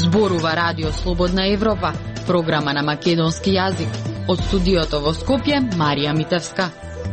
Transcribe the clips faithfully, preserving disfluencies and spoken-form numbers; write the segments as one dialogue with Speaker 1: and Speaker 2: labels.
Speaker 1: Зборува Радио Слободна Европа, програма на македонски јазик. Од студиото во Скопје, Марија Митевска.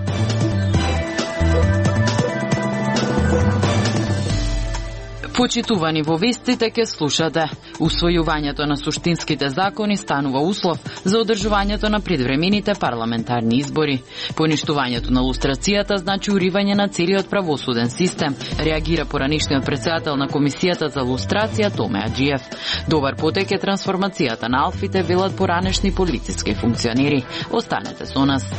Speaker 1: Почитувани во вестите ке слушате. Усвојувањето на суштинските закони станува услов за одржувањето на предвремените парламентарни избори. Поништувањето на лустрацијата значи уривање на целиот правосуден систем, реагира поранешниот претседател на Комисијата за лустрација Томе Аџиев. Добар потек е трансформацијата на алфите, велат поранешни полициски функционери. Останете со нас.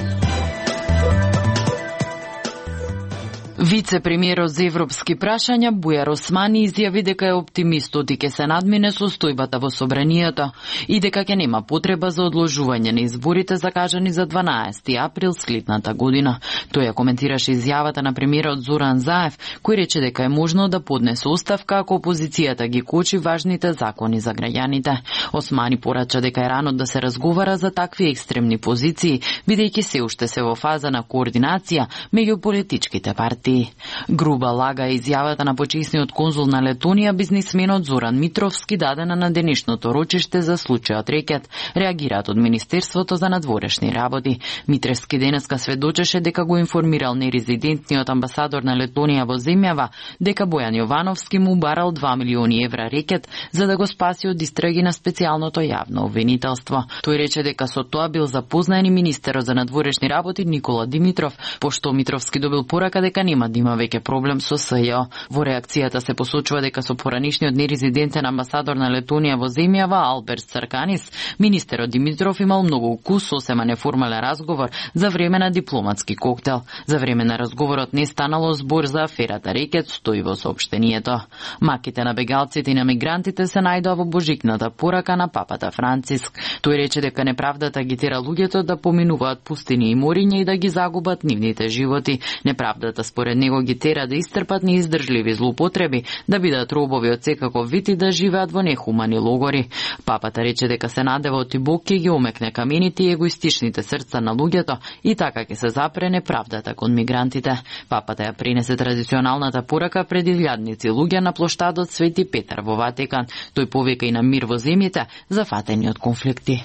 Speaker 1: Вице-премиерот за европски прашања Бујар Османи изјави дека е оптимист и ќе се надмине состојбата во собранието и дека ќе нема потреба за одложување на изборите закажани за дванаесети април следната година. Тој ја коментираше изјавата на премиерот Зоран Заев, кој рече дека е можно да поднесе оставка ако опозицијата ги кочи важните закони за граѓаните. Османи порача дека е рано да се разговара за такви екстремни позиции, бидејќи се уште се во фаза на координација меѓу политичките партии. Груба лага е изјавата на почесниот конзул на Летонија, бизнисменот Зоран Митровски, дадена на денешното рочиште за случајот Рекет, реагираат од Министерството за надворешни работи. Митровски денеска сведочеше дека го информирал нерезидентниот амбасадор на Летонија во земјава дека Бојан Јовановски му барал два милиони евра рекет за да го спаси од истраги на специјалното јавно обвинителство. Тој рече дека со тоа бил запознаен и министерот за надворешни работи Никола Димитров, пошто Митровски добил порака дека нема да има веќе проблем со СЈО. Во реакцијата се посочува дека со поранишниот нерезидентен амбасадор на Летонија во земјава Алберт Царканис, министерот Димитров имал многу укус сосема неформален разговор за време на дипломатски коктел. За време на разговорот не станало збор за аферата Рекет, стои во соопштението. Маките на бегалците и на мигрантите се најдоа во божикната порака на папата Франциск. Тој рече дека неправдата агитира луѓето да поминуваат пустини и мориња и да ги загубат нивните животи. Неправдата според него ги тера да истрпат неиздржливи злоупотреби, да бидат робови од секаков вид и да живеат во нехумани логори. Папата рече дека се надева оти Бог ќе ги омекне камените и егоистичните срца на луѓето и така ќе се запре неправдата кон мигрантите. Папата ја принесе традиционалната порака пред илјадници луѓе на плоштадот Свети Петар во Ватикан. Тој повика и на мир во земјите зафатени од конфликти.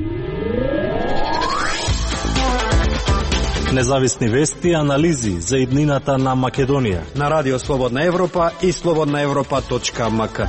Speaker 2: Независни вести и анализи за иднината на Македонија
Speaker 3: на Радио Слободна Европа и слободна европа точка ем ка.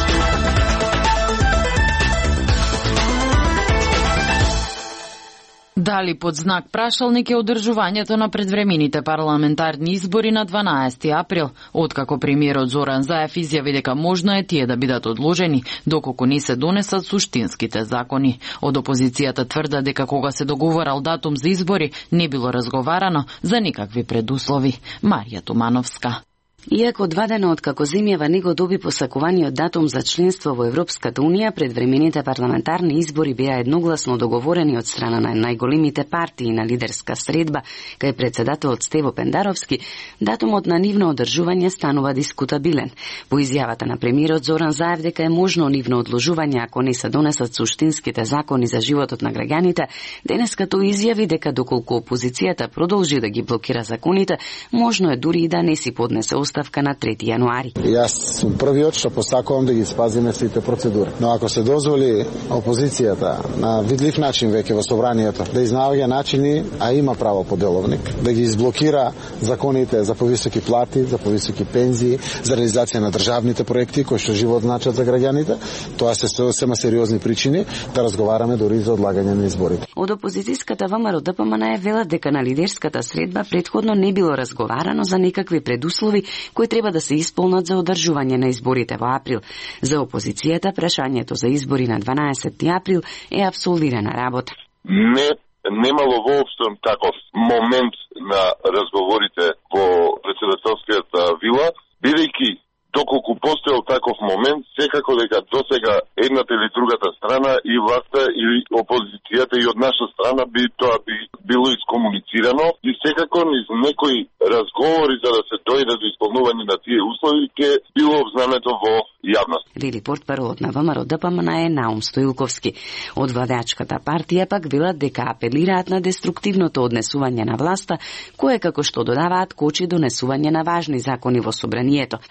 Speaker 1: Дали под знак прашалник е одржувањето на предвремените парламентарни избори на дванаесети април, откако премиерот Зоран Заев изјави дека можно е тие да бидат одложени доколку не се донесат суштинските закони. Од опозицијата тврда дека кога се договорал датум за избори не било разговарано за никакви предуслови. Марија Тумановска.
Speaker 4: Иако два дена откако земјава не го доби посакуваниот датум за членство во Европската Унија, предвремените парламентарни избори беа едногласно договорени од страна на најголемите партии на лидерска средба, кај председателот Стево Пендаровски, датумот на нивно одржување станува дискутабилен. По изјавата на премиерот Зоран Заев дека е можно нивно одложување ако не се донесат суштинските закони за животот на граѓаните, денеска тој изјави дека доколку опозицијата продолжи да ги блокира законите, можно е дури и да не си поднесе оставка на трети јануари.
Speaker 5: Јас сум првиот што посакувам да ги спазиме сите процедури. Но ако се дозволи опозицијата на видлив начин веќе во собранието да изнаоѓа начини, а има право по деловник, да ги изблокира законите за повисоки плати, за повисоки пензии, за реализација на државните проекти кои што живот значат за граѓаните, тоа се сема сериозни причини да разговараме дури за одлагање на изборите.
Speaker 4: Од опозицијската ВМРО Д П М Н е велат дека на лидерската средба претходно не било разговарано за некакви предуслови кои треба да се исполнат за одржување на изборите во април. За опозицијата прашањето за избори на дванаесети април е абсолвирана работа.
Speaker 6: Не немало воопшто таков момент на разговорите во председателската вила, бидејќи доколку постоел таков момент, секако дека досега едната или другата страна, и власта, и опозицијата, и од наша страна би тоа би било искомуницирано, и секако низ некои разговори за да се дојде до исполнување на тие услови ќе било обзнането во јавност.
Speaker 4: Вели портпаролот на ВМРО Д П М Н е Наум Стоилковски. Од владеачката партија пак велат дека апелираат на деструктивното однесување на власта, кое како што додаваат кочи донесување на важни закони во собранието. Што се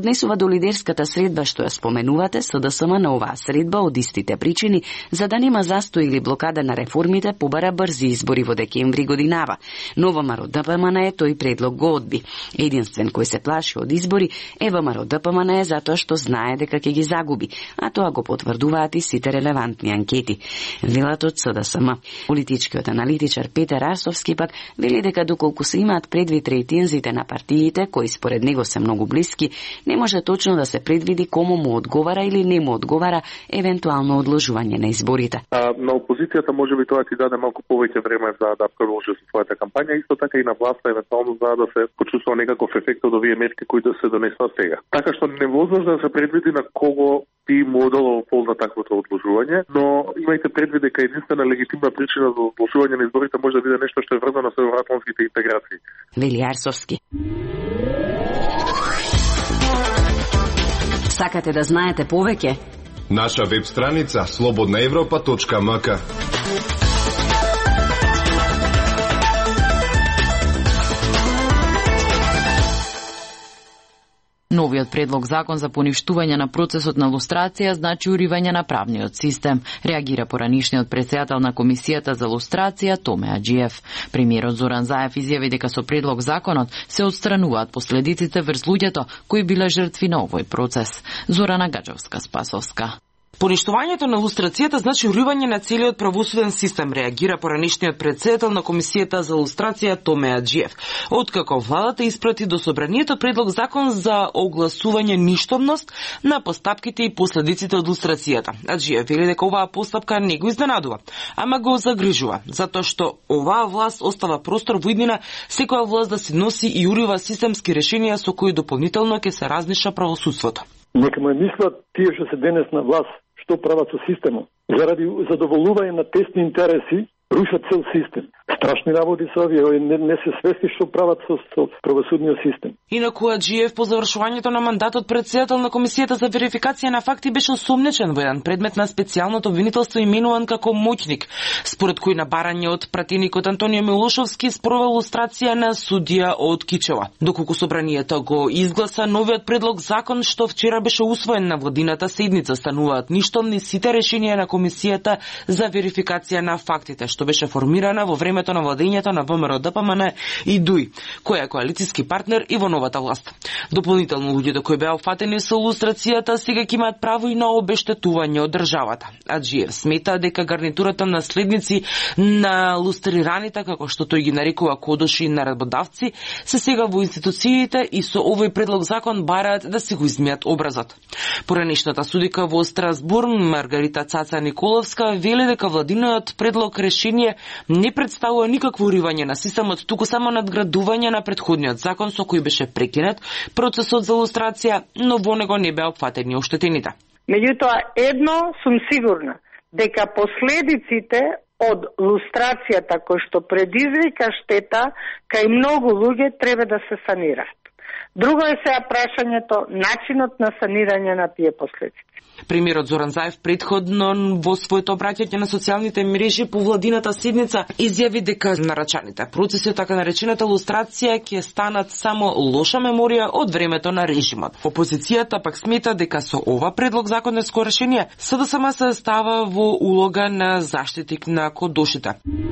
Speaker 4: однесува до лидерската средба што ја споменувате, СДСМ на оваа средба од истите причини, за да нема застој или блокада на реформите, побара брзи избори во декември годинава. Но ВМРО ДПМН тој предлог го одби. Единствен кој се плаши од избори е ВМРО ДПМН затоа што знае дека ќе ги загуби, а тоа го потврдуваат и сите релевантни анкети. Велат од СДСМ. Политичкиот аналитичар Петер Арсовски пак вели дека доколку се имаат предвид рейтинзите на партиите, кои според него се многу блиски, не може точно да се предвиди кому му одговара или не му одговара евентуално одложување на изборите.
Speaker 7: А, на опозицијата може би тоа ти даде малку повеќе време за да продолжи со својата кампања, исто така и на власта евентуално за да се почувствува некаков ефект од овие мерки кои да се донесува сега. Така што невозможно да се предвиди на кого би му одало полна таквото одложување, но имајте предвид дека единствена легитимна причина за одложување на изборите може да биде нешто што е врзано со евроатлантските интеграции.
Speaker 4: Вели Арсовски. Сакате да знаете повеќе?
Speaker 8: Наша веб страница слободна европа точка ем ка.
Speaker 1: Новиот предлог закон за поништување на процесот на лустрација значи уривање на правниот систем, реагира поранишниот претседател на Комисијата за лустрација Томе Аџиев. Премиерот Зоран Заев изјави дека со предлог законот се отстрануваат последиците врз луѓето кои биле жртви на овој процес. Зорана Гаджевска-Спасовска.
Speaker 9: Поништувањето на лустрацијата значи уривање на целиот правосуден систем, реагира поранишниот претседател на Комисијата за лустрација Томе Аџиев. Откако владата испрати до собранието предлог закон за огласување ништовност на постапките и последиците од лустрацијата. Аџиев вели дека оваа постапка не го изненадува, ама го загрижува, затоа што оваа власт остава простор во иднина секоја власт да си носи и урива системски решенија со кои дополнително ќе се разниша правосудството.
Speaker 10: Нека му мислат тие што се денес на власт, што прават со системот. Заради задоволување на тесни интереси, рушат цел систем. Страшни работи се овие, не, не се свести што прават со, со правосудниот систем.
Speaker 9: Инаку Аџиев по завршувањето на мандатот председател на Комисијата за верификација на факти беше осомнечен во еден предмет на специјалното обвинителство именуван како моќник, според кој на барање од пратеникот Антонио Милошовски спровел лустрација на судија од Кичева. Доколку собранието го изгласа новиот предлог закон што вчера беше усвоен на владината седница, стануваат ништовни сите решенија на Комисијата за верификација на фактите, што беше формирана во времето на владењето на ВМРО ДПМН и ДУИ, која е коалициски партнер и во новата власт. Дополнително луѓето кои беа опфатени со лустрацијата сега ќе имаат право и на обештетување од државата. Аџиев смета дека гарнитурата наследници на лустрираните, како што тој ги нарекува кодоши и наредбодавци, се сега во институциите и со овој предлог закон бараат да си го измијат образот. Поранишната судика во Страсбург Маргарита Цаца Николовска вели дека владиниот предлог решение не представува никакво уривање на системот, туку само надградување на претходниот закон со кој беше прекинат процесот за лустрација, но во него не беа опфатени оштетените.
Speaker 11: Меѓутоа, едно сум сигурна, дека последиците од лустрацијата кој што предизвика штета кај многу луѓе треба да се санираат. Друго е сега прашањето, начинот на санирање на тие последици.
Speaker 9: Премиерот Зоран Заев претходно во своето обраќање на социјалните мрежи по владината седница изјави дека нарачаните процеси од така наречената лустрација ќе станат само лоша меморија од времето на режимот. Опозицијата пак смета дека со ова предлог законско решение СДСМ се става во улога на заштитник на кодошите.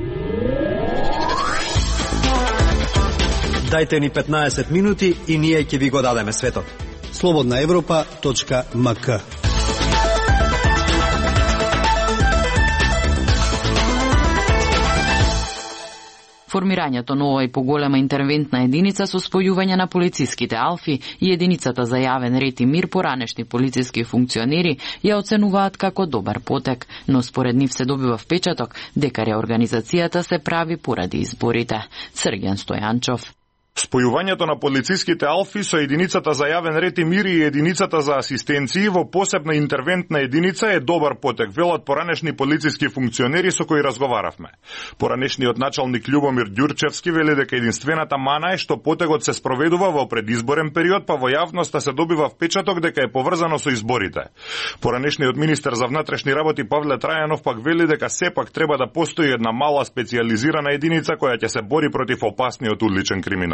Speaker 3: Дајте ни петнаесет минути и ние ќе ви го дадеме светот. слободна европа точка ем ка.
Speaker 1: Формирањето на овој поголема интервентна единица со спојување на полициските алфи и единицата за јавен ред и мир поранешни полициски функционери ја оценуваат како добар потек, но според нив се добива впечаток дека реорганизацијата се прави поради изборите. Срген Стојанчов.
Speaker 12: Спојувањето на полициските алфи со единицата за јавен ред и мир и единицата за асистенции во посебна интервентна единица е добар потек, велат поранешни полициски функционери со кои разговаравме. Поранешниот началник Љубомир Ѓурчевски вели дека единствената мана е што потегот се спроведува во предизборен период, па во јавноста се добива впечаток дека е поврзано со изборите. Поранешниот министер за внатрешни работи Павле Трајанов пак вели дека сепак треба да постои една мала специјализирана единица која ќе се бори против опасниот уличен криминал.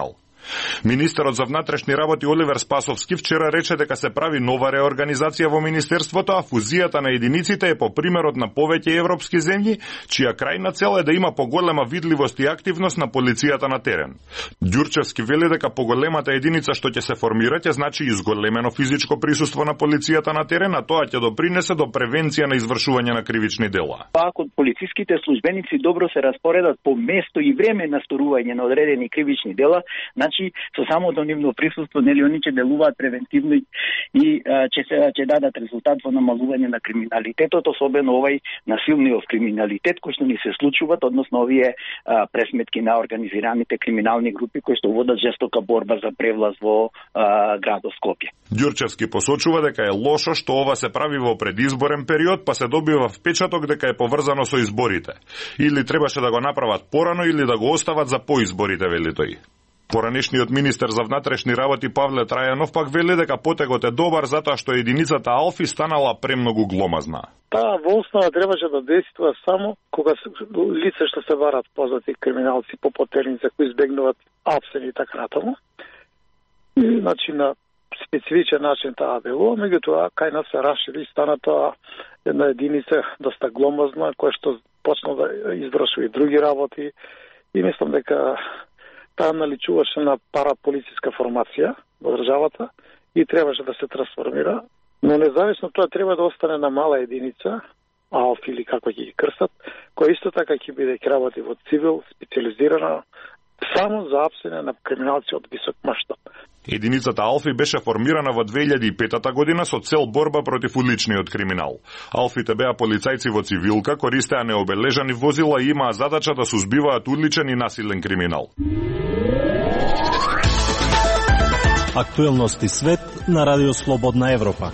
Speaker 12: Министерот за внатрешни работи Оливер Спасовски вчера рече дека се прави нова реорганизација во министерството, а фузијата на единиците е по примерот на повеќе европски земји, чија крајна цел е да има поголема видливост и активност на полицијата на терен. Ѓурчевски вели дека поголемата единица што ќе се формира ќе значи изголемено физичко присуство на полицијата на терен, а тоа ќе допринесе до превенција на извршување на кривични дела.
Speaker 13: Ако полициските службеници добро се распоредат по место и време на сторување на одредени кривични дела, значи со самото нивно присуство нели они ќе делуваат превентивно и ќе се ќе дадат резултат во намалување на криминалитетот, особено овај насилниот криминалитет кој што ни се случуваат, односно овие а, пресметки на организираните криминални групи кои што водат жестока борба за превлаз во а, градот Скопје.
Speaker 12: Ѓурчевски посочува дека е лошо што ова се прави во предизборен период, па се добива впечаток дека е поврзано со изборите. Или требаше да го направат порано или да го остават за поизборите, вели тој. Поранешниот министер за внатрешни работи Павле Трајанов пак вели дека потегот е добар затоа што единицата Алфи станала премногу гломазна.
Speaker 14: Таа во основа требаше да действува само кога лица што се барат познати криминалци по потерница кои избегнуваат апсени и така натаму. И значи на специфичен начин таа делува, меѓутоа кај нас се расшири и стана тоа една единица доста гломазна која што почна да извршува и други работи и мислам дека таа наличуваше на параполициска формација во државата и требаше да се трансформира, но независно тоа треба да остане на мала единица, Алф или како ќе ги крстат, која исто така ќе биде ќе работи во цивил, специализирана само за апсене на криминалци од висок маштаб.
Speaker 12: Единицата Алфи беше формирана во две илјади и пета година со цел борба против уличниот криминал. Алфите беа полицајци во цивилка, користеа необележани возила и имаа задача да сузбиваат уличен и насилен криминал.
Speaker 2: Актуелности свет на Радио Слободна Европа.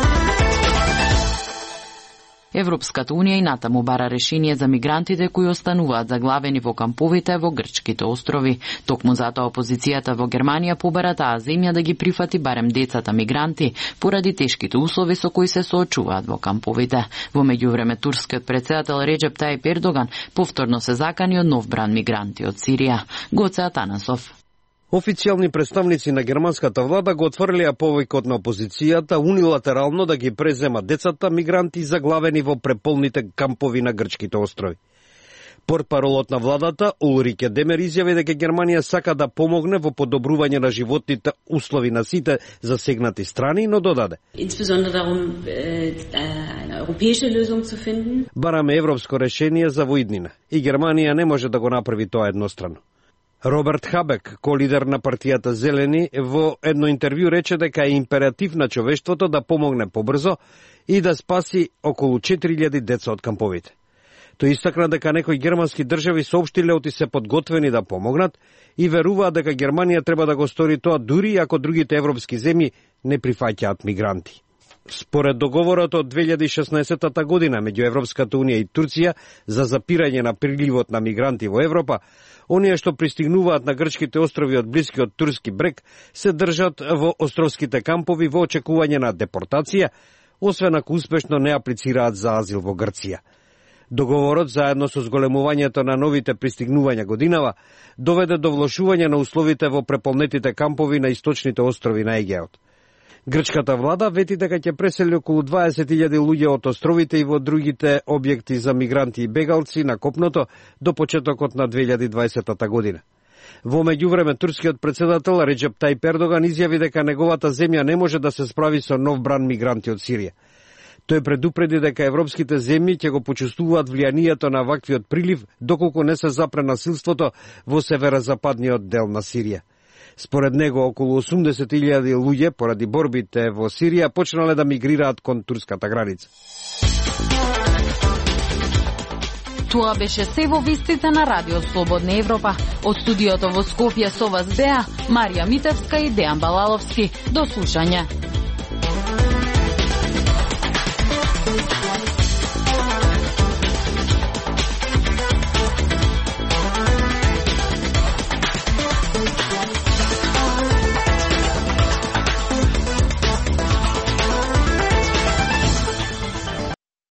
Speaker 1: Европската унија и натаму бара решение за мигрантите кои остануваат заглавени во камповите во грчките острови. Токму затоа опозицијата во Германија побара таа земја да ги прифати барем децата мигранти поради тешките услови со кои се соочуваат во камповите. Во меѓувреме турскиот претседател Реджеп Тајип Ердоган повторно се закани од нов бран мигранти од Сирија. Гоце Атанасов.
Speaker 15: Официјални представници на германската влада го отврлија повикот на опозицијата унилатерално да ги презема децата мигранти заглавени во преполните кампови на грчките острови. Портпаролот на владата Улрике Демер изјави дека Германија сака да помогне во подобрување на животните услови на сите засегнати страни, но додаде: бараме европско решение за воиднина и Германија не може да го направи тоа еднострано. Роберт Хабек, ко-лидер на партијата Зелени, во едно интервју рече дека е императив на човештвото да помогне побрзо и да спаси околу четири илјади деца од камповите. Тој истакна дека некои германски држави соопштиле оти се подготвени да помогнат и веруваат дека Германија треба да го стори тоа дури ако другите европски земји не прифаќаат мигранти. Според договорот од две илјади и шеснаесетта година меѓу Европската унија и Турција за запирање на приливот на мигранти во Европа, оние што пристигнуваат на грчките острови од блискиот турски брег се држат во островските кампови во очекување на депортација, освен ако успешно не аплицираат за азил во Грција. Договорот, заедно со зголемувањето на новите пристигнувања годинава, доведе до влошување на условите во преполнетите кампови на источните острови на Егеот. Грчката влада вети дека ќе пресели околу дваесет илјади луѓе од островите и во другите објекти за мигранти и бегалци на копното до почетокот на две илјади и дваесетта година. Во меѓувреме турскиот претседател Реджеп Тајип Ердоган изјави дека неговата земја не може да се справи со нов бран мигранти од Сирија. Тој предупреди дека европските земји ќе го почувствуваат влијанието на ваквиот прилив доколку не се запре насилството во северозападниот дел на Сирија. Според него, околу осумдесет илјади луѓе, поради борбите во Сирија, почнале да мигрираат кон турската граница.
Speaker 16: Тоа беше се во вестите на Радио Слободна Европа. Од студиото во Скопје со вас беа Марија Митевска и Дејан Балаловски. До слушање.